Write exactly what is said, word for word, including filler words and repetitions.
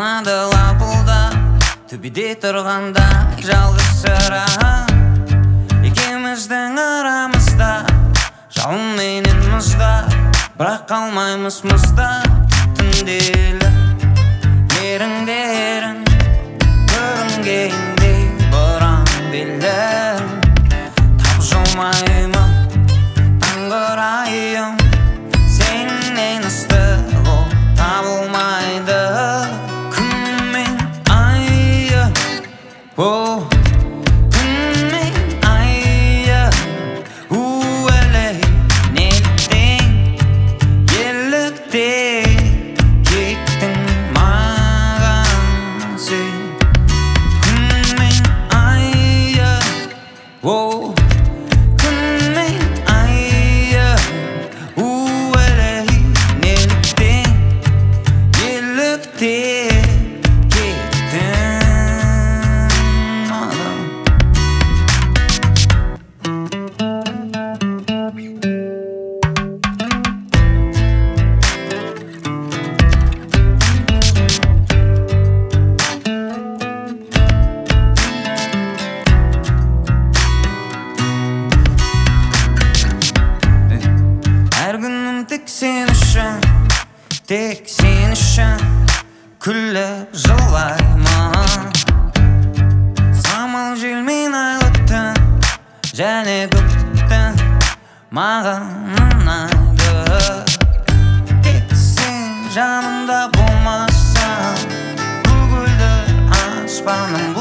жанады лапылдап төбеде тұрғанда жалғыз сыра екеуміздің арамызда жауын менен мұзда бірақ қалмаймыз мұздап түнделі еріңдерің көрінгендей бұран белі тапжылмаймын таңғырайым сенен ыстық ол табылмайды күн мен айы о күн мен айы уэлей неліктен ерліктен кеттің маған сен күн мен айы о күн мен айы уэлей неліктен ерліктен кеттің маған. Әр күнім тек сен үшін, тек сен үшін күліп жылаймын. Самал желмен айлы түн және көк түн маған ұнайды. Тек сен жанымда болмасаң, көгілдір аспаным